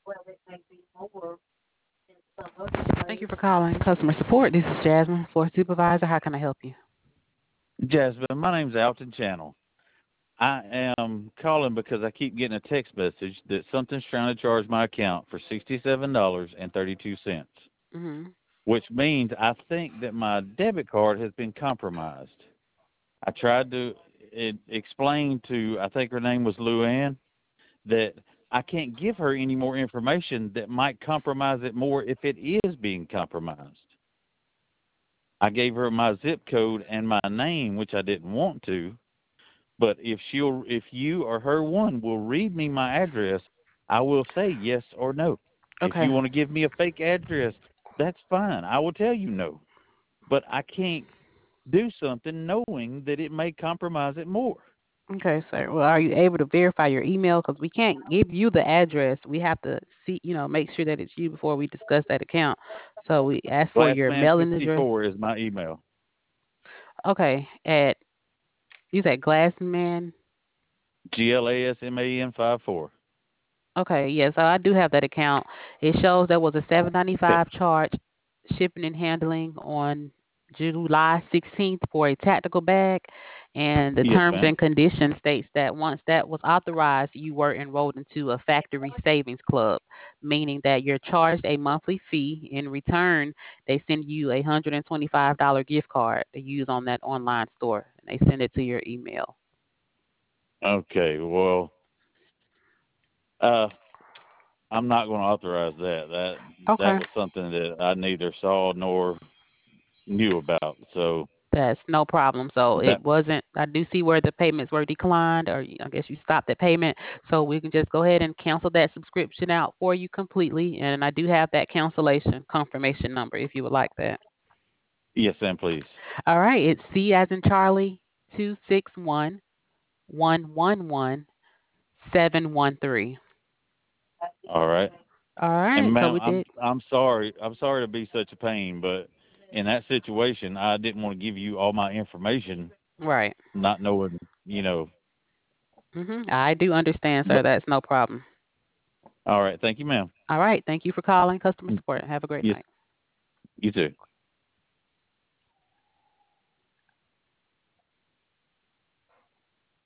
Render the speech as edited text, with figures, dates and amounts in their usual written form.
Thank you for calling customer support. This is Jasmine, floor supervisor. How can I help you? Jasmine, my name's Alton Channel. I am calling because I keep getting a text message that something's trying to charge my account for $67.32, Hmm. which means I think that my debit card has been compromised. I tried to explain to, I think her name was Luann, that I can't give her any more information that might compromise it more if it is being compromised. I gave her my zip code and my name, which I didn't want to. But if you or her one will read me my address, I will say yes or no. If Okay. you want to give me a fake address, that's fine. I will tell you no. But I can't do something knowing that it may compromise it more. Okay, sir. Well, are you able to verify your email? Because we can't give you the address. We have to see, make sure that it's you before we discuss that account. So we ask for your mailing address. Glassman54 is my email. Okay. You said Glassman. GLASMAN54. Okay, yeah, so I do have that account. It shows there was a Okay. $7.95 charge shipping and handling on July 16th for a tactical bag, and the Yes, terms ma'am. and conditions states that once that was authorized, you were enrolled into a factory savings club, meaning that you're charged a monthly fee. In return, they send you a $125 gift card to use on that online store, and they send it to your email. Okay. Well, uh, I'm not going to authorize that. That Okay. was something that I neither saw nor knew about. So That's no problem. So that it wasn't, I do see where the payments were declined, or I guess you stopped the payment. So we can just go ahead and cancel that subscription out for you completely. And I do have that cancellation confirmation number if you would like that. yes, ma'am, please. All right. It's C as in Charlie, 261-111-713. All right. All And right. So ma'am, we did. I'm sorry. I'm sorry to be such a pain, but in that situation, I didn't want to give you all my information, Right. not knowing, I do understand, sir. But That's no problem. all right. Thank you, ma'am. All right. Thank you for calling customer support. Have a great Yes, night. you too.